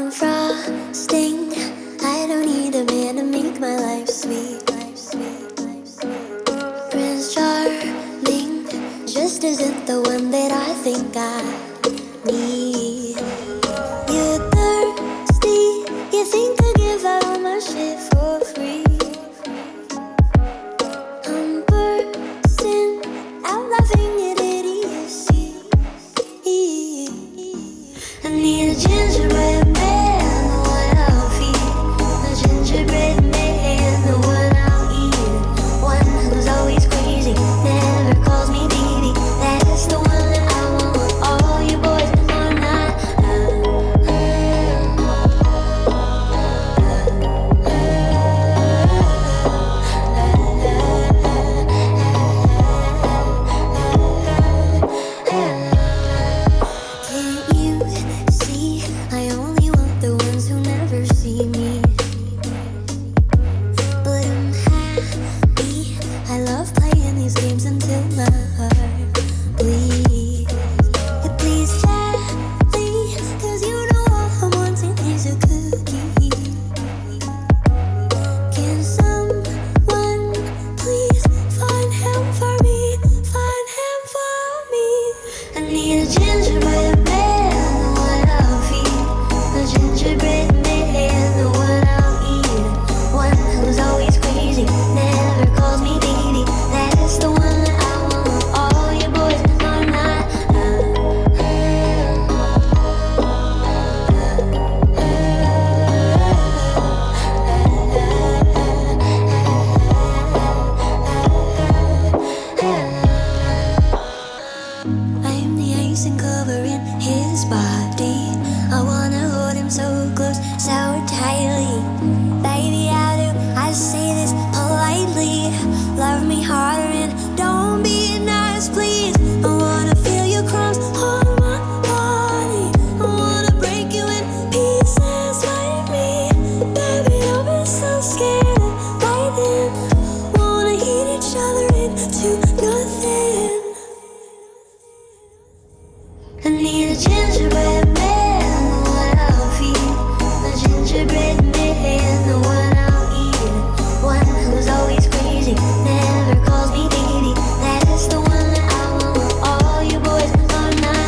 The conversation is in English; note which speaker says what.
Speaker 1: I'm frosting. I don't need a man to make my life sweet. Prince Charming just isn't the one that I think I need. You're thirsty. You think I give out all my shit for free. I'm bursting out laughing at idiocy. I need a gingerbread man, the one I'll feed. A gingerbread man, the one I'll eat. One who's always crazy, never calls me baby. That's the one that I want. All you boys are not. Can't you see? I only want the ones who never see me. But I'm happy. I love playing these games until my heart bleeds. Yeah, please gently, 'cause you know all I'm wanting is a cookie. Can someone please find him for me? Find him for me. I need a gingerbread man, the one I'll feed. A gingerbread man, the one I'll eat. One who's always crazy, never calls me baby. That's the one that I want. All you boys are not. I'm the icing covering his body. I wanna hold him so close, so tightly. Baby, how do I say this politely? Love me harder and don't be nice, please. I wanna feel your crumbs on my body. I wanna break you in pieces like me. Baby, don't be so scared of biting. Wanna heat each other into nothing. I need a gingerbread man, the one I'll feed. A gingerbread man, the one I'll eat. One who's always crazy, never calls me baby. That's the one that I want. All you boys are not.